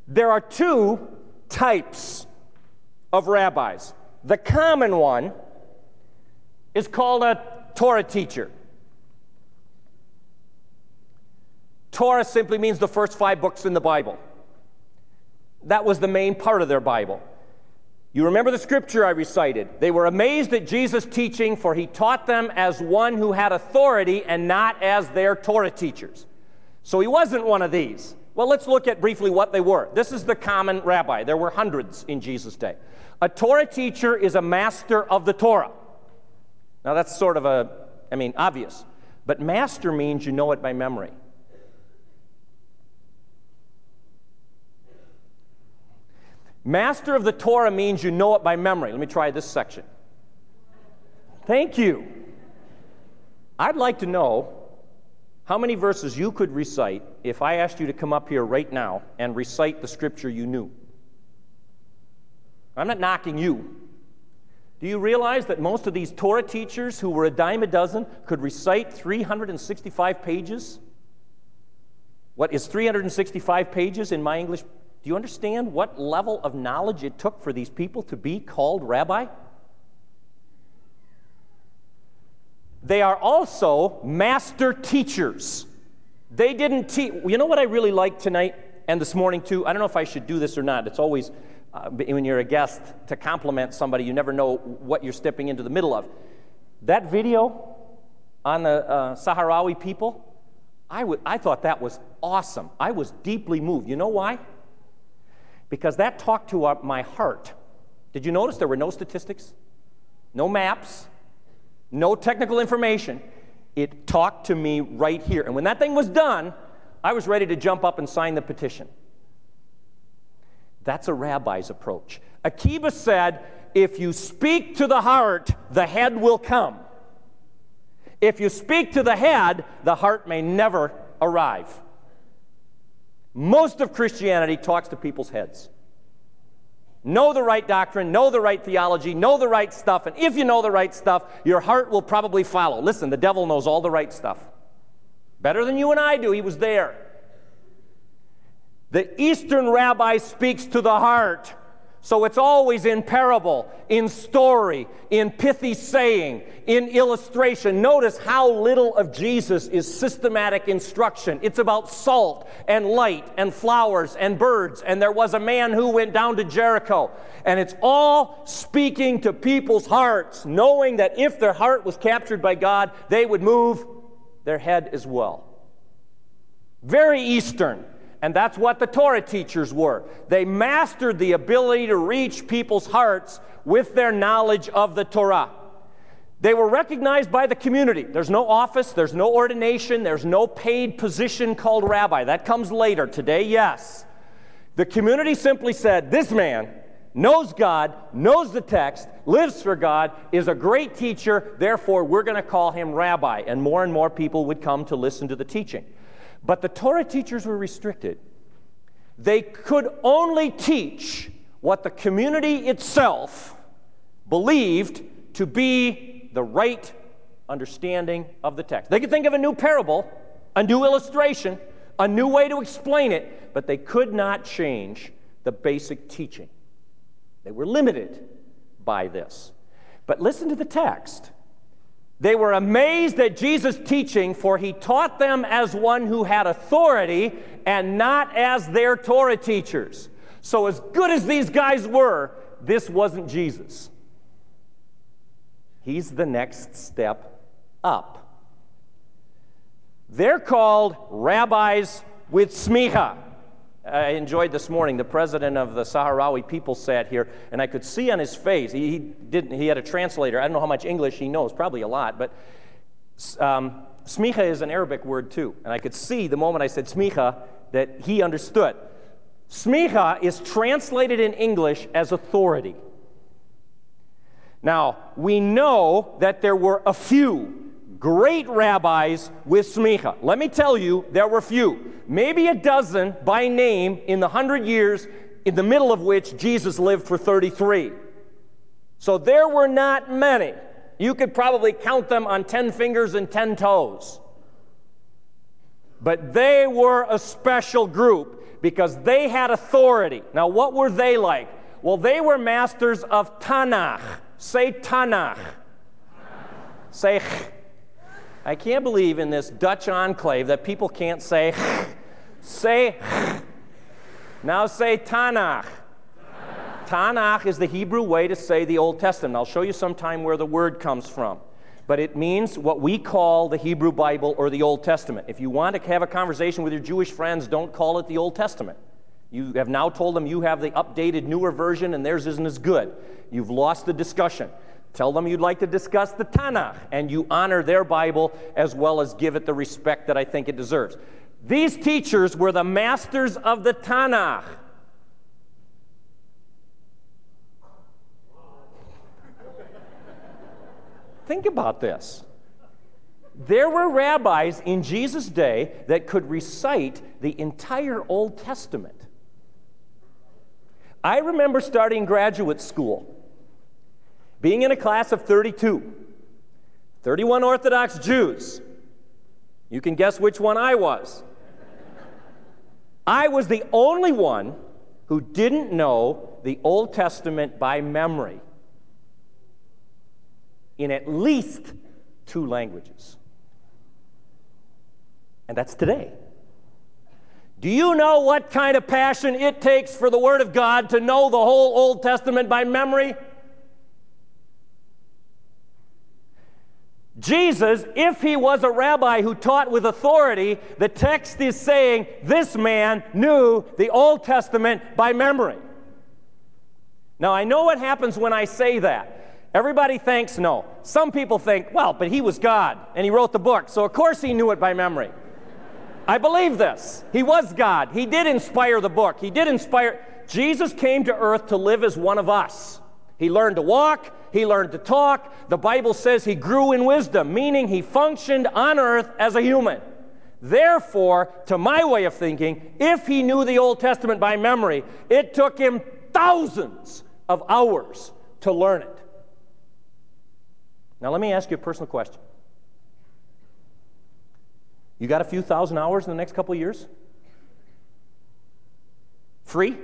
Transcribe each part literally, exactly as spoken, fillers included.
There are two types of rabbis. The common one is called a Torah teacher. Torah simply means the first five books in the Bible. That was the main part of their Bible. You remember the scripture I recited. They were amazed at Jesus' teaching, for he taught them as one who had authority and not as their Torah teachers. So he wasn't one of these. Well, let's look at briefly what they were. This is the common rabbi. There were hundreds in Jesus' day. A Torah teacher is a master of the Torah. Now that's sort of a, I mean, obvious. But master means you know it by memory. Master of the Torah means you know it by memory. Let me try this section. Thank you. I'd like to know how many verses you could recite if I asked you to come up here right now and recite the scripture you knew. I'm not knocking you. Do you realize that most of these Torah teachers who were a dime a dozen could recite three hundred sixty-five pages? What is three hundred sixty-five pages in my English? Do you understand what level of knowledge it took for these people to be called rabbi? They are also master teachers. They didn't teach. You know what I really liked tonight and this morning too? I don't know if I should do this or not. It's always, uh, when you're a guest, to compliment somebody, you never know what you're stepping into the middle of. That video on the uh, Sahrawi people, I, w I thought that was awesome. I was deeply moved. You know why? Because that talked to uh, my heart. Did you notice there were no statistics, no maps, no technical information? It talked to me right here. And when that thing was done, I was ready to jump up and sign the petition. That's a rabbi's approach. Akiba said, if you speak to the heart, the head will come. If you speak to the head, the heart may never arrive. Most of Christianity talks to people's heads. Know the right doctrine, know the right theology, know the right stuff, and if you know the right stuff, your heart will probably follow. Listen, the devil knows all the right stuff. Better than you and I do. He was there. The Eastern rabbi speaks to the heart. So it's always in parable, in story, in pithy saying, in illustration. Notice how little of Jesus is systematic instruction. It's about salt and light and flowers and birds. And there was a man who went down to Jericho. And it's all speaking to people's hearts, knowing that if their heart was captured by God, they would move their head as well. Very Eastern. And that's what the Torah teachers were. They mastered the ability to reach people's hearts with their knowledge of the Torah. They were recognized by the community. There's no office, there's no ordination, there's no paid position called rabbi. That comes later. Today, yes. The community simply said, this man knows God, knows the text, lives for God, is a great teacher, therefore we're going to call him rabbi. And more and more people would come to listen to the teaching. But the Torah teachers were restricted. They could only teach what the community itself believed to be the right understanding of the text. They could think of a new parable, a new illustration, a new way to explain it, but they could not change the basic teaching. They were limited by this. But listen to the text. They were amazed at Jesus' teaching, for he taught them as one who had authority and not as their Torah teachers. So as good as these guys were, this wasn't Jesus. He's the next step up. They're called rabbis with smicha. I enjoyed this morning, the president of the Sahrawi people sat here, and I could see on his face, he, he, didn't, he had a translator. I don't know how much English he knows, probably a lot, but um, smicha is an Arabic word too. And I could see the moment I said smicha that he understood. Smicha is translated in English as authority. Now, we know that there were a few great rabbis with smicha. Let me tell you, there were few. Maybe a dozen by name in the hundred years in the middle of which Jesus lived for thirty-three. So there were not many. You could probably count them on ten fingers and ten toes. But they were a special group because they had authority. Now, what were they like? Well, they were masters of Tanakh. Say Tanakh. Say ch. I can't believe in this Dutch enclave that people can't say ch. Say ch. Now say Tanakh. Tanakh. Tanakh is the Hebrew way to say the Old Testament. I'll show you sometime where the word comes from. But it means what we call the Hebrew Bible or the Old Testament. If you want to have a conversation with your Jewish friends, don't call it the Old Testament. You have now told them you have the updated, newer version and theirs isn't as good. You've lost the discussion. Tell them you'd like to discuss the Tanakh, and you honor their Bible as well as give it the respect that I think it deserves. These teachers were the masters of the Tanakh. Think about this. There were rabbis in Jesus' day that could recite the entire Old Testament. I remember starting graduate school, being in a class of thirty-two, thirty-one Orthodox Jews. You can guess which one I was. I was the only one who didn't know the Old Testament by memory in at least two languages. And that's today. Do you know what kind of passion it takes for the Word of God to know the whole Old Testament by memory? Jesus, if he was a rabbi who taught with authority, the text is saying this man knew the Old Testament by memory. Now, I know what happens when I say that. Everybody thinks no. Some people think, well, but he was God, and he wrote the book, so of course he knew it by memory. I believe this. He was God. He did inspire the book. He did inspire. Jesus came to earth to live as one of us. He learned to walk. He learned to talk. The Bible says he grew in wisdom, meaning he functioned on earth as a human. Therefore, to my way of thinking, if he knew the Old Testament by memory, it took him thousands of hours to learn it. Now, let me ask you a personal question. You got a few thousand hours in the next couple of years? Free?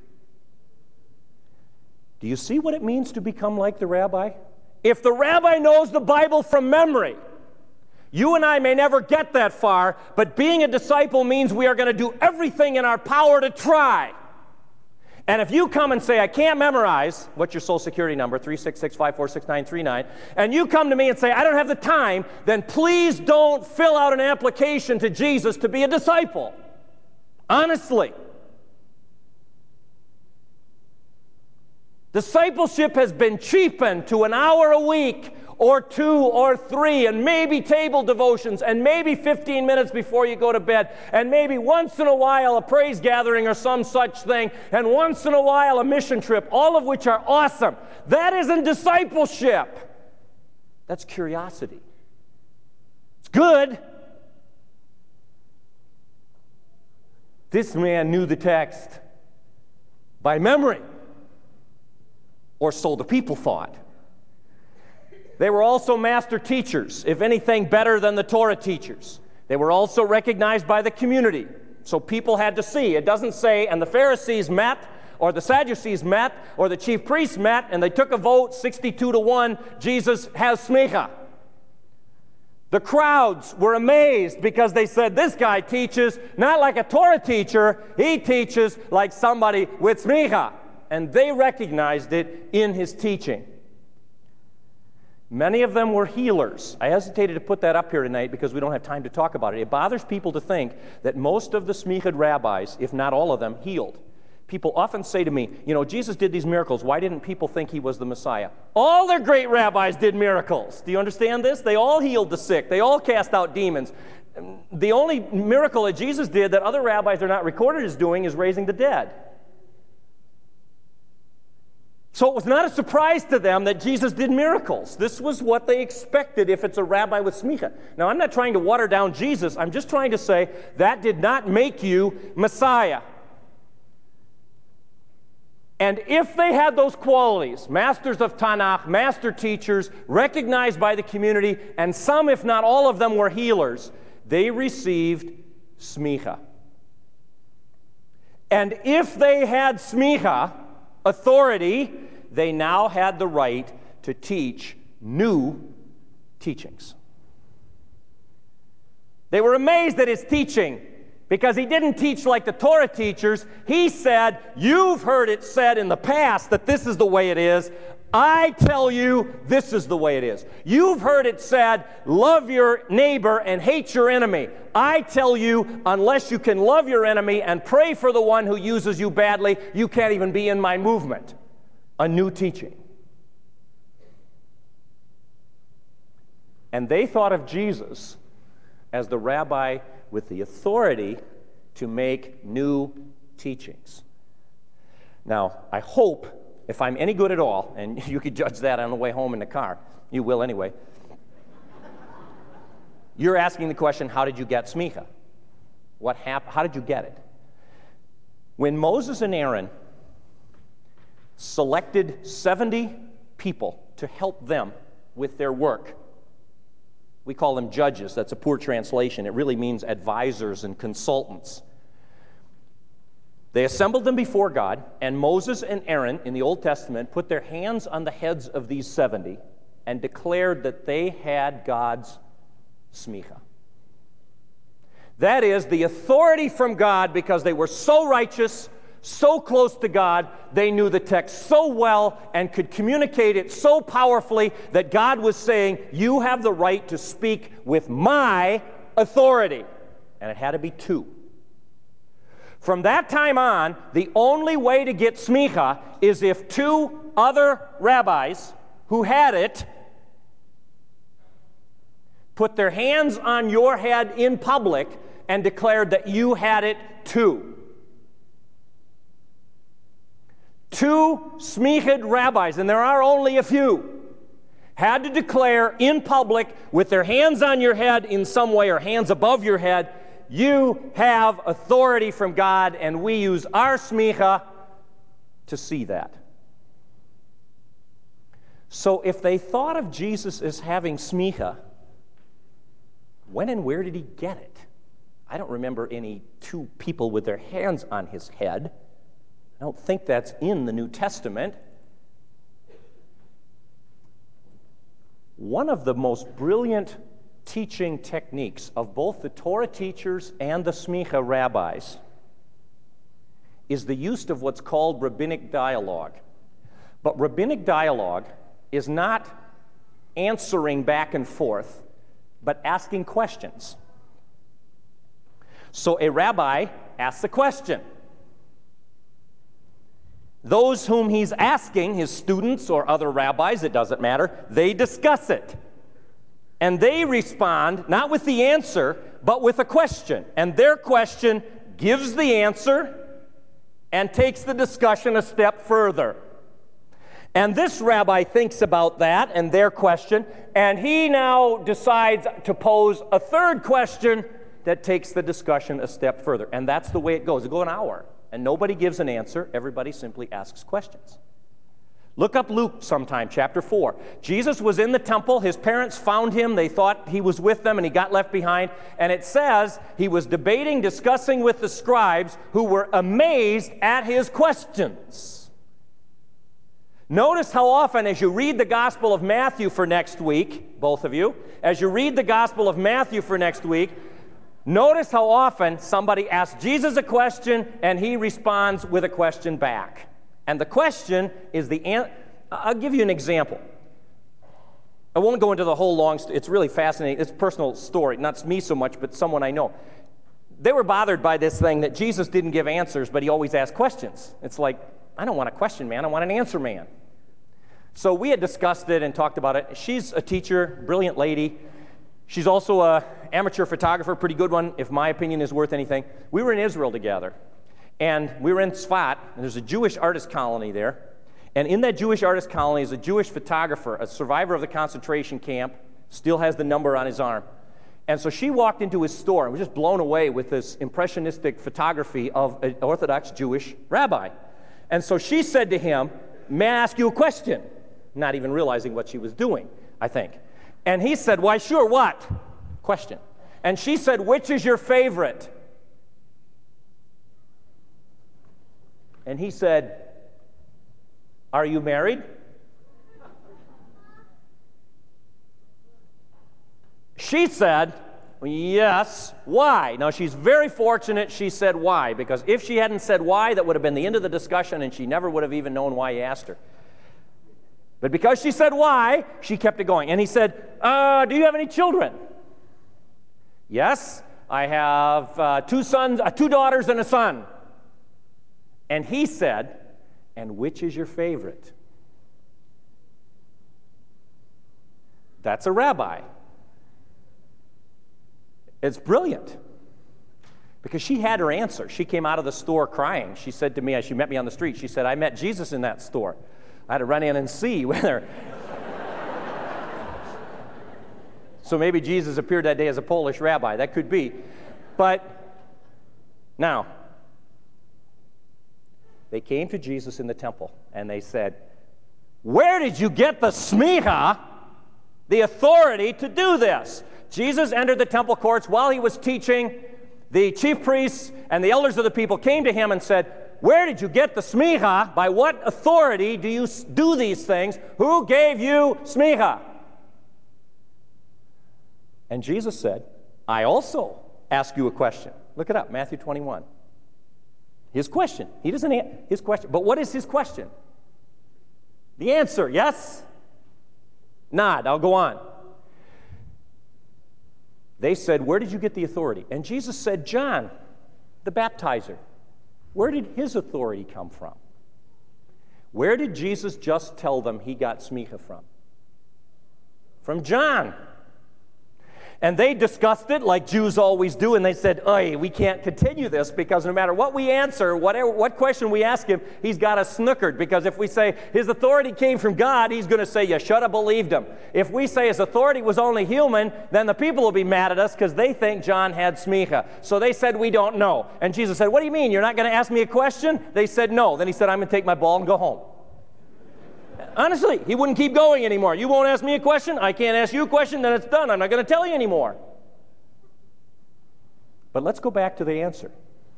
Do you see what it means to become like the rabbi? If the rabbi knows the Bible from memory, you and I may never get that far, but being a disciple means we are going to do everything in our power to try. And if you come and say, I can't memorize, what's your social security number, three six six, five four six nine three nine, and you come to me and say, I don't have the time, then please don't fill out an application to Jesus to be a disciple. Honestly. Discipleship has been cheapened to an hour a week, or two or three, and maybe table devotions, and maybe fifteen minutes before you go to bed, and maybe once in a while a praise gathering or some such thing, and once in a while a mission trip, all of which are awesome. That isn't discipleship. That's curiosity. It's good. This man knew the text by memory, or so the people thought. They were also master teachers, if anything better than the Torah teachers. They were also recognized by the community, so people had to see. It doesn't say, and the Pharisees met, or the Sadducees met, or the chief priests met, and they took a vote, sixty-two to one, Jesus has smicha. The crowds were amazed because they said, this guy teaches not like a Torah teacher, he teaches like somebody with smicha. And they recognized it in his teaching. Many of them were healers. I hesitated to put that up here tonight because we don't have time to talk about it. It bothers people to think that most of the smichad rabbis, if not all of them, healed. People often say to me, you know, Jesus did these miracles. Why didn't people think he was the Messiah? All their great rabbis did miracles. Do you understand this? They all healed the sick. They all cast out demons. The only miracle that Jesus did that other rabbis are not recorded as doing is raising the dead. So it was not a surprise to them that Jesus did miracles. This was what they expected if it's a rabbi with smicha. Now, I'm not trying to water down Jesus. I'm just trying to say that did not make you Messiah. And if they had those qualities, masters of Tanakh, master teachers, recognized by the community, and some, if not all of them, were healers, they received smicha. And if they had smicha, authority, they now had the right to teach new teachings. They were amazed at his teaching because he didn't teach like the Torah teachers. He said, you've heard it said in the past that this is the way it is. I tell you, this is the way it is. You've heard it said, love your neighbor and hate your enemy. I tell you, unless you can love your enemy and pray for the one who uses you badly, you can't even be in my movement. A new teaching. And they thought of Jesus as the rabbi with the authority to make new teachings. Now, I hope, if I'm any good at all, and you could judge that on the way home in the car, you will anyway, you're asking the question, how did you get smicha? What happened? How did you get it? When Moses and Aaron selected seventy people to help them with their work, we call them judges. That's a poor translation. It really means advisors and consultants. They assembled them before God, and Moses and Aaron in the Old Testament put their hands on the heads of these seventy and declared that they had God's smicha. That is, the authority from God, because they were so righteous, so close to God, they knew the text so well and could communicate it so powerfully that God was saying, you have the right to speak with my authority. And it had to be two. From that time on, the only way to get smicha is if two other rabbis who had it put their hands on your head in public and declared that you had it too. Two smichad rabbis, and there are only a few, had to declare in public with their hands on your head in some way or hands above your head, you have authority from God, and we use our smicha to see that. So if they thought of Jesus as having smicha, when and where did he get it? I don't remember any two people with their hands on his head. I don't think that's in the New Testament. One of the most brilliant teaching techniques of both the Torah teachers and the smicha rabbis is the use of what's called rabbinic dialogue. But rabbinic dialogue is not answering back and forth, but asking questions. So a rabbi asks a question. Those whom he's asking, his students or other rabbis, it doesn't matter, they discuss it. And they respond, not with the answer, but with a question. And their question gives the answer and takes the discussion a step further. And this rabbi thinks about that and their question, and he now decides to pose a third question that takes the discussion a step further. And that's the way it goes. It'll go an hour, and nobody gives an answer. Everybody simply asks questions. Look up Luke sometime, chapter four. Jesus was in the temple. His parents found him. They thought he was with them, and he got left behind. And it says he was debating, discussing with the scribes who were amazed at his questions. Notice how often, as you read the Gospel of Matthew for next week, both of you, as you read the Gospel of Matthew for next week, notice how often somebody asks Jesus a question, and he responds with a question back. And the question is the answer. I'll give you an example. I won't go into the whole long story. It's really fascinating. It's a personal story. Not me so much, but someone I know. They were bothered by this thing that Jesus didn't give answers, but he always asked questions. It's like, I don't want a question man. I want an answer man. So we had discussed it and talked about it. She's a teacher, brilliant lady. She's also an amateur photographer, pretty good one, if my opinion is worth anything. We were in Israel together. And we were in Tzfat, and there's a Jewish artist colony there. And in that Jewish artist colony is a Jewish photographer, a survivor of the concentration camp, still has the number on his arm. And so she walked into his store and was just blown away with this impressionistic photography of an Orthodox Jewish rabbi. And so she said to him, may I ask you a question? Not even realizing what she was doing, I think. And he said, why, sure, what? Question. And she said, which is your favorite? And he said, "Are you married?" She said, "Yes." Why? Now, she's very fortunate she said why, because if she hadn't said why, that would have been the end of the discussion, and she never would have even known why he asked her. But because she said why, she kept it going. And he said, uh, do you have any children? "Yes, I have uh, two sons, uh, two daughters and a son." And he said, "And which is your favorite?" That's a rabbi. It's brilliant, because she had her answer. She came out of the store crying. She said to me, as she met me on the street, she said, "I met Jesus in that store. I had to run in and see whether..." So maybe Jesus appeared that day as a Polish rabbi. That could be. But now, they came to Jesus in the temple, and they said, "Where did you get the smicha, the authority to do this?" Jesus entered the temple courts while he was teaching. The chief priests and the elders of the people came to him and said, "Where did you get the smicha? By what authority do you do these things? Who gave you smicha?" And Jesus said, "I also ask you a question." Look it up, Matthew twenty-one. His question. He doesn't answer his question. But what is his question? The answer, yes? Nod. I'll go on. They said, "Where did you get the authority?" And Jesus said, "John, the baptizer. Where did his authority come from?" Where did Jesus just tell them he got smicha from? From John. And they discussed it like Jews always do, and they said, "Oy, we can't continue this, because no matter what we answer, whatever, what question we ask him, he's got us snookered. Because if we say his authority came from God, he's going to say, 'You should have believed him.' If we say his authority was only human, then the people will be mad at us because they think John had smicha." So they said, "We don't know." And Jesus said, "What do you mean? You're not going to ask me a question?" They said, "No." Then he said, "I'm going to take my ball and go home." Honestly, he wouldn't keep going anymore. "You won't ask me a question, I can't ask you a question, then it's done. I'm not going to tell you anymore." But let's go back to the answer.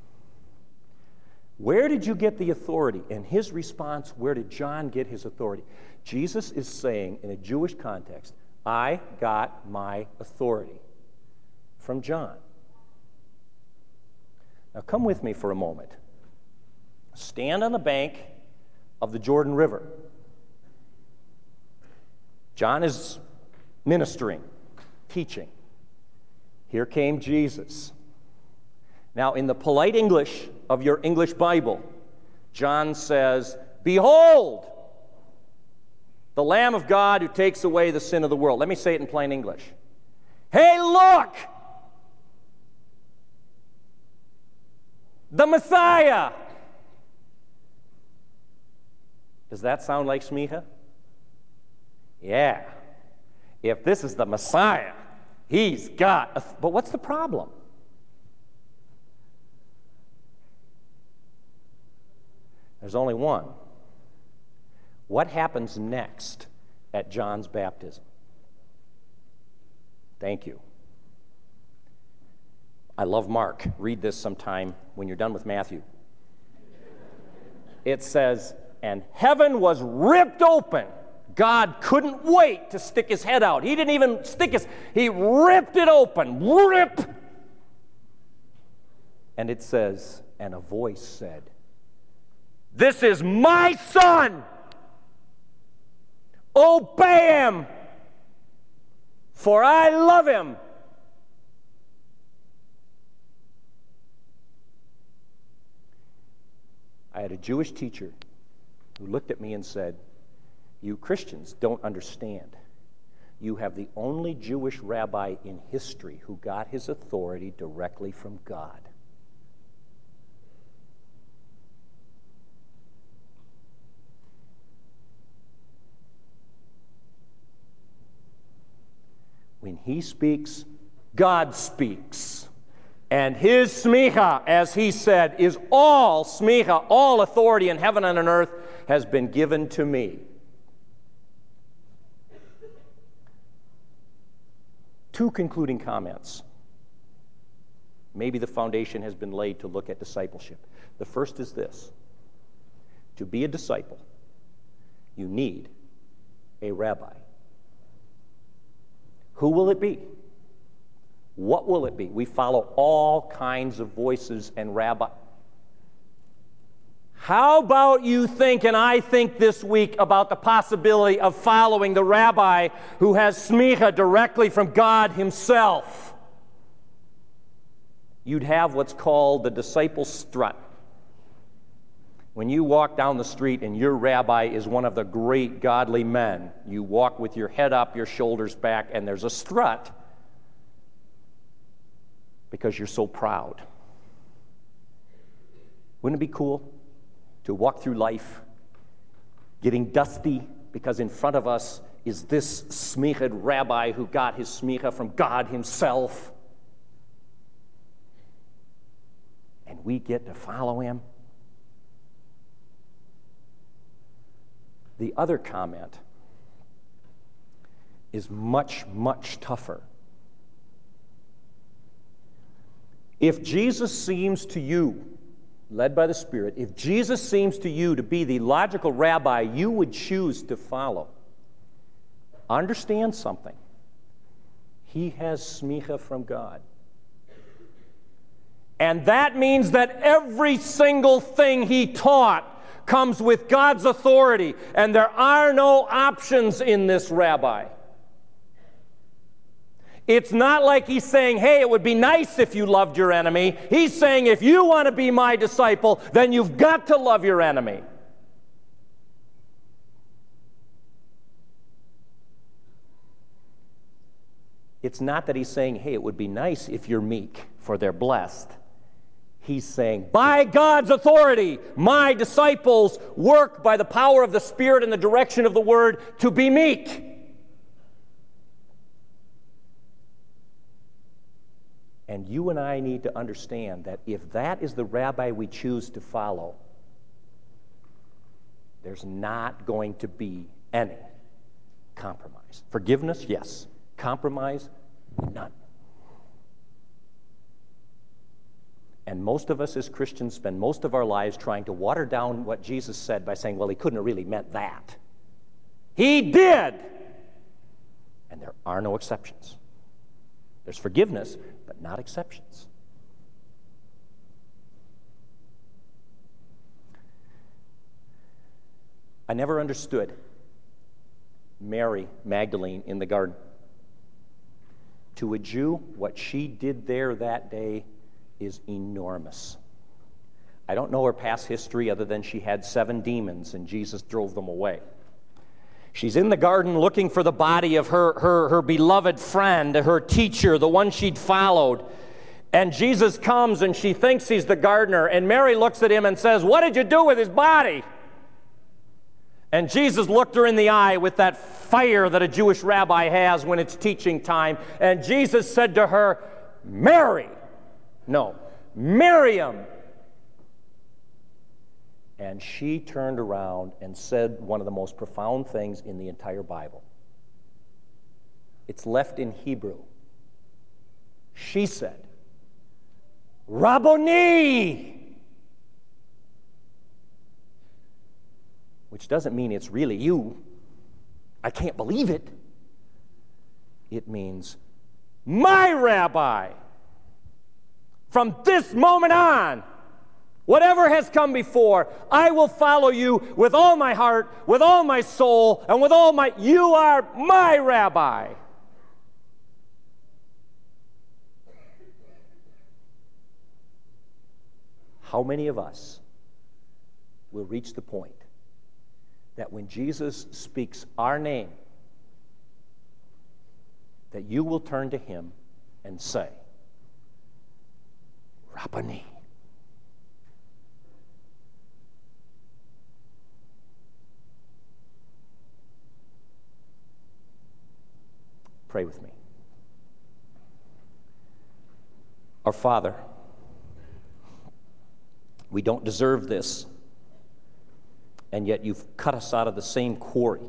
Where did you get the authority? And his response, where did John get his authority? Jesus is saying, in a Jewish context, I got my authority from John. Now come with me for a moment. Stand on the bank of the Jordan River. John is ministering, teaching. Here came Jesus. Now, in the polite English of your English Bible, John says, "Behold, the Lamb of God who takes away the sin of the world." Let me say it in plain English. Hey, look! The Messiah! Does that sound like smicha? Yeah. If this is the Messiah, he's got a... But what's the problem? There's only one. What happens next at John's baptism? Thank you. I love Mark. Read this sometime when you're done with Matthew. It says, "And heaven was ripped open." God couldn't wait to stick his head out. He didn't even stick his, he ripped it open. Rip! And it says, and a voice said, "This is my son. Obey him, for I love him." I had a Jewish teacher who looked at me and said, "You Christians don't understand. You have the only Jewish rabbi in history who got his authority directly from God." When he speaks, God speaks. And his smicha, as he said, is all smicha, all authority in heaven and on earth has been given to me. Two concluding comments. Maybe the foundation has been laid to look at discipleship. The first is this. To be a disciple, you need a rabbi. Who will it be? What will it be? We follow all kinds of voices and rabbi. How about you think, and I think this week, about the possibility of following the rabbi who has smicha directly from God himself? You'd have what's called the disciple strut. When you walk down the street and your rabbi is one of the great godly men, you walk with your head up, your shoulders back, and there's a strut because you're so proud. Wouldn't it be cool to walk through life getting dusty because in front of us is this smichad rabbi who got his smicha from God himself? And we get to follow him? The other comment is much, much tougher. If Jesus seems to you, led by the Spirit, if Jesus seems to you to be the logical rabbi you would choose to follow, understand something. He has smicha from God. And that means that every single thing he taught comes with God's authority, and there are no options in this rabbi. It's not like he's saying, hey, it would be nice if you loved your enemy. He's saying, if you want to be my disciple, then you've got to love your enemy. It's not that he's saying, hey, it would be nice if you're meek, for they're blessed. He's saying, by God's authority, my disciples work by the power of the Spirit and the direction of the Word to be meek. And you and I need to understand that if that is the rabbi we choose to follow, there's not going to be any compromise. Forgiveness, yes. Compromise, none. And most of us as Christians spend most of our lives trying to water down what Jesus said by saying, well, he couldn't have really meant that. He did! And there are no exceptions. There's forgiveness, but not exceptions. I never understood Mary Magdalene in the garden. To a Jew, what she did there that day is enormous. I don't know her past history other than she had seven demons and Jesus drove them away. She's in the garden looking for the body of her, her, her beloved friend, her teacher, the one she'd followed. And Jesus comes and she thinks he's the gardener. And Mary looks at him and says, what did you do with his body? And Jesus looked her in the eye with that fire that a Jewish rabbi has when it's teaching time. And Jesus said to her, Mary. No, Miriam. And she turned around and said one of the most profound things in the entire Bible. It's left in Hebrew. She said, Rabboni! Which doesn't mean it's really you. I can't believe it. It means, my rabbi! From this moment on, whatever has come before, I will follow you with all my heart, with all my soul, and with all my... You are my rabbi. How many of us will reach the point that when Jesus speaks our name, that you will turn to him and say, Rabboni. Pray with me. Our Father, we don't deserve this, and yet you've cut us out of the same quarry.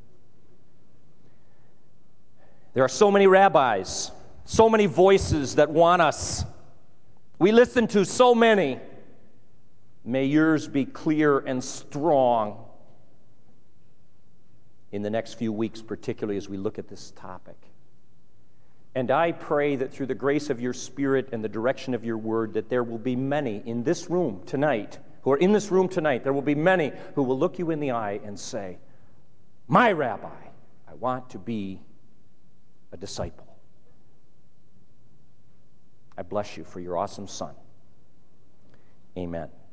There are so many rabbis, so many voices that want us. We listen to so many. May yours be clear and strong in the next few weeks, particularly as we look at this topic. And I pray that through the grace of your Spirit and the direction of your word, that there will be many in this room tonight, who are in this room tonight, there will be many who will look you in the eye and say, my Rabbi, I want to be a disciple. I bless you for your awesome Son. Amen.